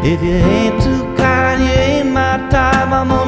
If you ain't too kind, you ain't my type. I'm